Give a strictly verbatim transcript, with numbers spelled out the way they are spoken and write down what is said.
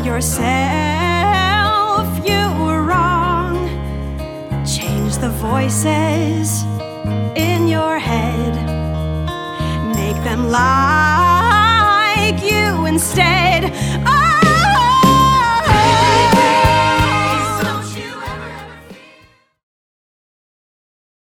yourself you were wrong. Change the voices in your head, make them like you instead.